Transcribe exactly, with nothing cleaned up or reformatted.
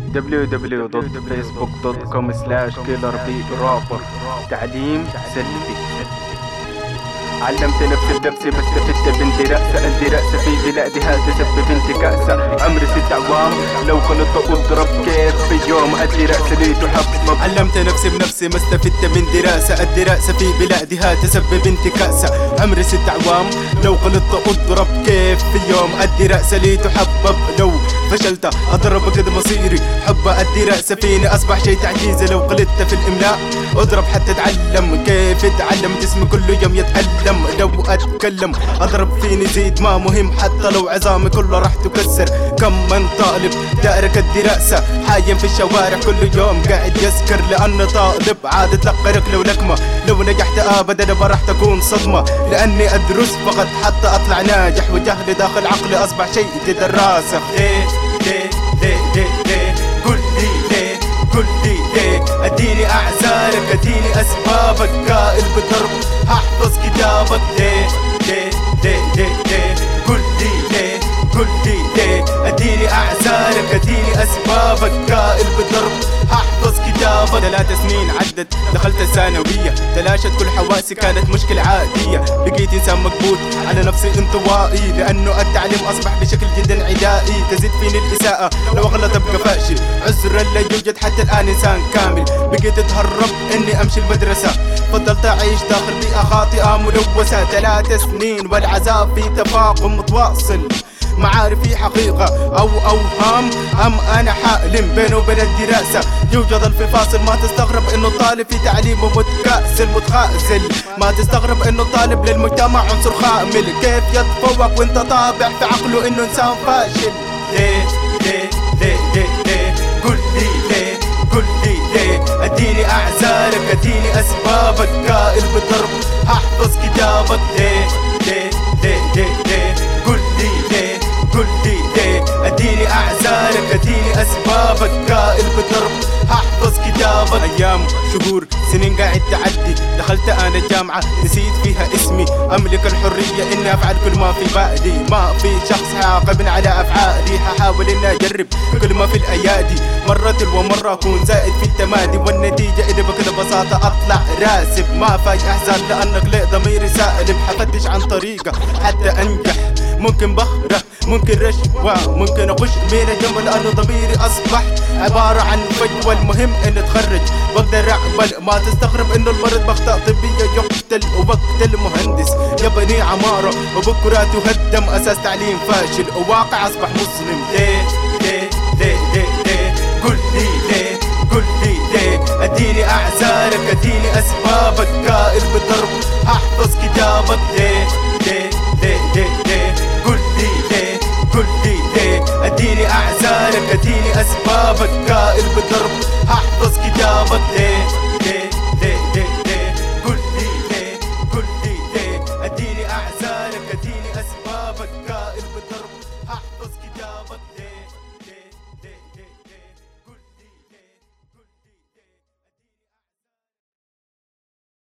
دبليو دبليو دوت فيسبوك دوت كوم سلاش كيلر بي رابر. تعليم سلبي. علمت نفسي بنفسي بستفدت بنتي رأسة الدراسة في بلادها تسبب انتكاسة. عمري ست أعوام لو خلطت أضرب كيف في يوم الدراسة لي تحبب. علمت نفسي بنفسي ما استفدت من دراسة الدراسة في بلادها تسبب انتكاسة. عمري ست أعوام لو غلطت أضرب كيف في يوم الدراسة لي تحبب. لو فشلت أضرب قد مصيري حب الدراسة فيني أصبح شيء تعجيزي. لو غلطت في الإملاء أضرب حتى أتعلم كيف أتعلم جسمي كل يوم يتألم. لو أتكلم أضرب فيني زيد ما مهم حتى لو عظامي كله راح تكسر. كم من طالب تارك الدراسة حايم في الشوارع كل يوم قاعد يسكر لأنه طالب عاد تلقى ركلة ولكمة. لو نجحت أبدا ما راح تكون صدمة لأني أدرس فقط حتى أطلع ناجح وجهلي داخل عقلي أصبح شيء تدراسة. ليه ليه ليه ليه ليه قل لي ليه قل لي ليه اديني اعذارك اديني اسبابك قائل بضرب هحفظ كتابك. ليه ليه ليه ليه ليه قل لي ليه قل لي ليه اديني اعذارك اديني اسبابك قائل بضرب هحفظ كتابك. ثلاث سنين عدت دخلت الثانوية تلاشت كل حواسي كانت مشكلة عادية. بقيت انسان مكبوت على نفسي انطوائي لانه التعليم اصبح بشكل جدا عدائي. تزيد فيني الاساءة لو اغلط ابقى فاشل عذرا لا يوجد حتى الان انسان كامل. بقيت اتهرب اني امشي المدرسة فضلت اعيش داخل بيئة خاطئة ملوثة. ثلاث سنين والعذاب في تفاقم متواصل. معارفي حقيقة أو أوهام أم أنا حالم بينه وبين الدراسة يوجد الفاصل. ما تستغرب إنه الطالب في تعليمه متكاسل متخاذل. ما تستغرب إنه الطالب للمجتمع عنصر خامل. كيف يتفوق وإنت طابع في عقله إنه إنسان فاشل. ليه ليه ليه ليه ليه قل لي ليه قل لي ليه اديني اعذارك اديني اسبابك قائل بضرب هحفظ كتابك. ليه ليه ليه ليه ليه قل لي ليه قل لي ليه اديني اعذارك اديني اسبابك قائل بضرب هحفظ كتابك. ايام شهور سنين قاعد تعدي دخلت انا الجامعة نسيت فيها اسمي. املك الحرية اني افعل كل ما في بالي. ما في شخص عاقبني على افعالي. حاول اني اجرب كل ما في الايادي. مرة تلو مرة اكون زائد في التمادي والنتيجة اذا بكذا ببساطة اطلع راسب. ما فاي احزان لانك ليه ضميري سالب. حفتش عن طريقة حتى انجح. ممكن بخرة ممكن رشوة ممكن اخش بين الجنب لانه ضميري اصبح عبارة عن فجوة. المهم ان اتخرج بقدر اقبل. ما تستغرب انه المرض بخطاء طبية يقتل وبقتل مهندس يبني عمارة وبكرة تهدم اساس تعليم فاشل وواقع اصبح مسلم. ليه